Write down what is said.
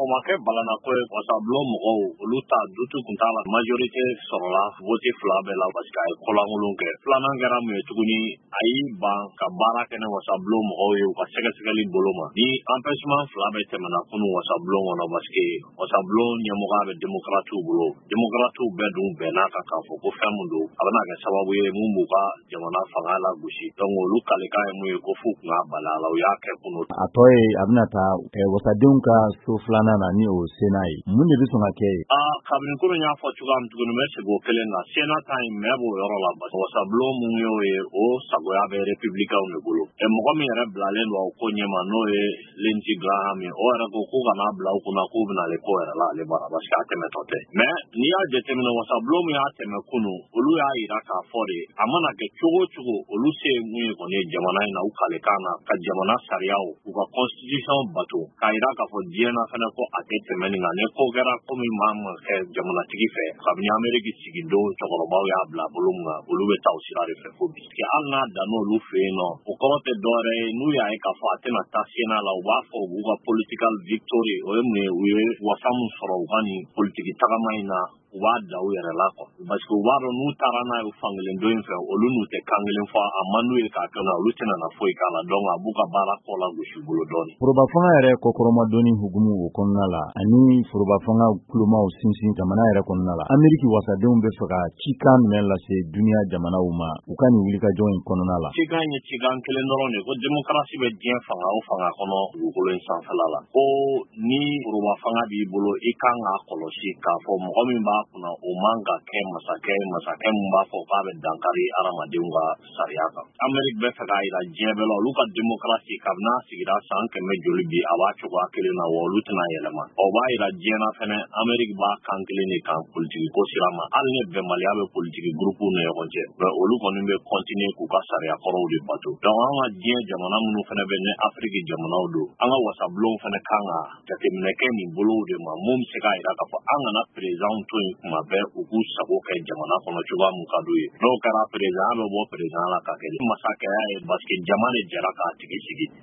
Omakɛ balana ko ye wasabulon mɔgɔw olu ta dutu kun t'a la majorité sɔrɔla vote 2 bɛɛ la parce que a ye kɔlankolon kɛ. Filanan kɛra mun ye tuguni a y'i ban ka baara kɛ ni wasabulon mɔgɔw ye u ka sɛgɛsɛgɛli bolo ma. Ni empêchement 2 bɛɛ tɛmɛna kunun wasabulon kɔnɔ parce que wasabulon ɲɛmɔgɔya bɛ démocrates bolo. Démocrates bɛɛ dun bɛnna kan k'a fɔ ko fɛn mun don a bɛna kɛ sababu ye mun b'u ka jamana fanga lagosi. Donc olu kalekan ye mun ye ko f'u kun ka bali a la u y'a kɛ kunun. A tɔ ye a bɛna taa wasadenw ka so filanan na ni o Sena ye. Mun de bɛ sɔn ka kɛ ye? Kabini komi n y'a fɔ cogoya min tuguni n bɛ segin o kelen kan. Sena ta in mɛ b'o yɔrɔ la parce que wasabulon mun y'o ye o sagoya bɛ républicains de bolo. Mɔgɔ min yɛrɛ bilalen don o ko ɲɛma n'o ye Lindsey Graham ye o yɛrɛ ko kana bila u kunna k'u bɛna ale ko yɛrɛ la ale bara parce que a tɛmɛtɔ tɛ. Mais n'i y'a jateminɛ wasabulon min y'a tɛmɛ kunun olu y'a yira k'a fɔ de a mana kɛ cogo o cogo olu se ye mun ye kɔni ye jamana in na u kalekan na ka jamana sariyaw u ka constitution bato k'a yira k'a fɔ diɲɛ na fɛnɛ ko a tɛ tɛmɛ nin kan ni ko kɛra ko min ma kɛ jamanatigi fɛ kabini Ameriki sigi don cɛkɔrɔbaw y'a bila bolo min kan olu bɛ taa o sira de fɛ fo bi. Hali n'a dann'olu fɛ yen nɔ o kɔrɔ tɛ dɔwɛrɛ ye n'u y'a ye k'a fɔ a tɛna taa Sena la u b'a fɔ u b'u ka political victory o ye mun ye u ye wasa min sɔrɔ u ka nin politiki tagama in na u b'a da u yɛrɛ la quoi parce que u b'a dɔn n'u taara n'a ye fankelen dɔ in fɛ olu n'u tɛ kan kelen fɔ a man n'u ye k'a kɛ na olu tɛna na foyi k'a la donc a b'u ka baara kɔ la gosi bolo dɔɔnin. Foroba fanga yɛrɛ kɔkɔrɔmadɔnni hukumu o kɔnɔna la ani foroba fanga kulomaw sinsin jamana yɛrɛ kɔnɔna la Ameriki wasadenw bɛ fɛ ka cikan minɛ lase duniya jamanaw ma u ka nin wulikajɔ in kɔnɔna la. Cikan ye cikan kelen dɔrɔn de ko démocratie bɛ diɲɛ fanga o fanga kɔnɔ dugukolo in sanfɛla la ko ni foroba fanga b'i bolo i kan k'a kɔlɔsi k'a fɔ mɔgɔ min b'a kunna o man ka kɛ masakɛ min b'a fɔ k'a bɛ dankari adamadenw ka sariya kan. Ameriki bɛ fɛ k'a yira diɲɛ bɛɛ la olu ka démocratie kabini a sigira san 100 joli bi a b'a cogoya kelen na wa olu tɛna yɛlɛma. O b'a yira diɲɛ na fɛnɛ Ameriki b'a kan kelen de kan politiki ko sira ma hali ni bɛnbaliya bɛ politiki gurupuw ni ɲɔgɔn cɛ mais olu kɔni bɛ continuer k'u ka sariya kɔrɔw de bato. Donc an ka diɲɛ jamana minnu fɛnɛ bɛ ni Afriki jamanaw don an ka wasabulon fɛnɛ kan ka jateminɛ kɛ nin bolow de ma mun bɛ se k'a yira k'a fɔ an kana président to yen kuma bɛɛ u k'u sago kɛ jamana kɔnɔ cogoya mun ka d'u ye. N'o kɛra président bɛ bɔ président la ka kɛ masakɛya ye parce que jama de jɛra k'a tigi sigi.